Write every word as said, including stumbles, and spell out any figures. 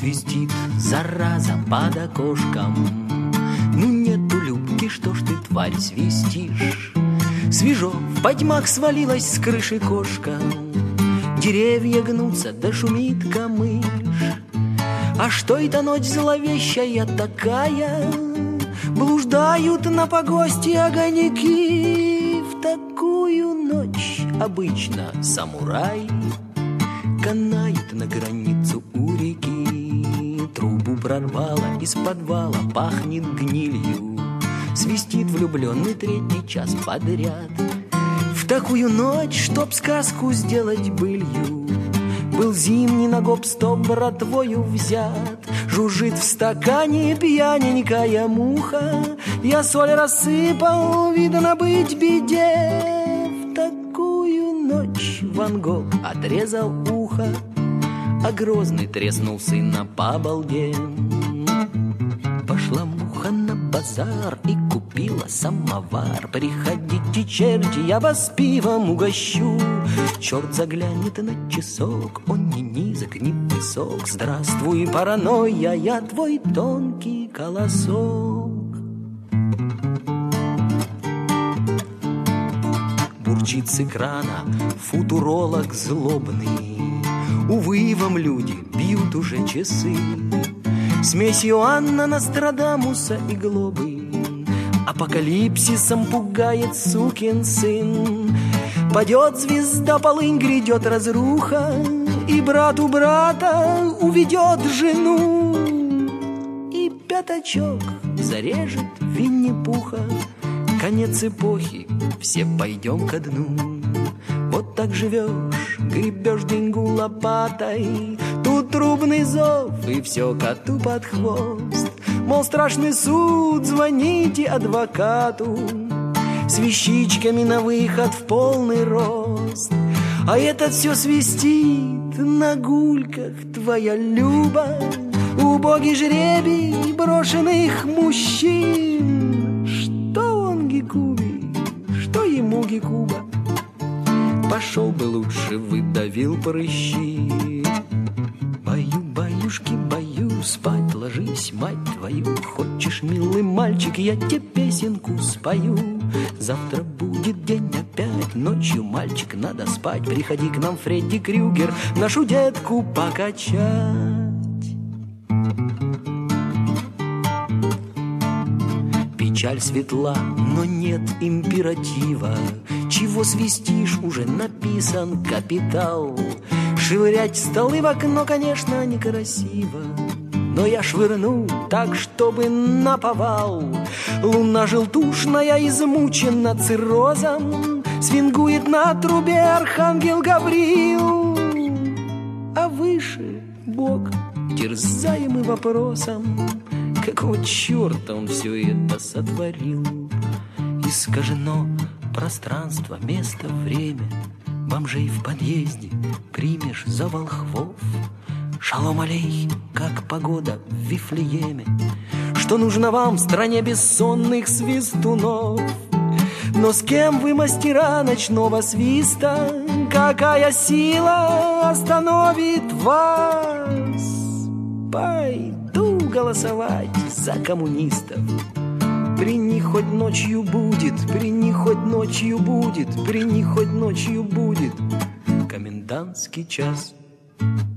свистит зараза под окошком. Ну нету Любки, что ж ты, тварь, свистишь? Свежо, в потьмах свалилась с крыши кошка. Деревья гнутся, да шумит камыш. А что это ночь зловещая такая? Блуждают на погосте огоньки. В такую ночь обычно самурай канает на границу у реки. Трубу прорвало, из подвала пахнет гнилью. Свистит влюбленный третий час подряд. В такую ночь, чтоб сказку сделать былью, был зимний на гоп-стоп братвою взят. Жужжит в стакане пьяненькая муха. Я соль рассыпал, видно быть беде. В такую ночь Ван Гог отрезал ухо, а Грозный треснул сына по балде. Пошла муха на базар и купила самовар. Приходите, черти, я вас пивом угощу. Черт заглянет на часок, он не низок, не высок. Здравствуй, паранойя, я твой тонкий колосок. Бурчит с экрана футуролог злобный. Увы, вам, люди, бьют уже часы. Смесь Иоанна, Нострадамуса и Глобы. Апокалипсисом пугает сукин сын. Падет звезда, полынь, грядет разруха, и брат у брата уведет жену. И пятачок зарежет Винни-Пуха. Конец эпохи, все пойдем ко дну. Вот так живешь, гребешь деньгу лопатой. Тут трубный зов, и все коту под хвост. Мол, страшный суд, звоните адвокату. С вещичками на выход в полный рост. А этот все свистит на гульках, твоя Люба. Убогий жребий брошенных мужчин. Что он Гекубе, что ему Гекуба? Пошел бы лучше, выдавил прыщи. Бою, баюшки, бою, спать ложись, мать твою. Хочешь, милый мальчик, я тебе песенку спою. Завтра будет день опять, ночью, мальчик, надо спать. Приходи к нам, Фредди Крюгер, нашу детку покачать. Печаль светла, но нет императива. Чего свистишь, уже написан капитал. Швырять столы в окно, конечно, некрасиво, но я швырну так, чтобы наповал. Луна желтушная измучена циррозом, свингует на трубе архангел Гавриил. А выше Бог, терзаемый вопросом, какого черта он все это сотворил. Искажено пространство, место, время. Бомжей в подъезде примешь за волхвов. Шалом алейхим, как погода в Вифлееме. Что нужно вам в стране бессонных свистунов? Но с кем вы, мастера ночного свиста? Какая сила остановит вас? Пойду голосовать за коммунистов. При них хоть ночью будет, при них хоть ночью будет, при них хоть ночью будет комендантский час.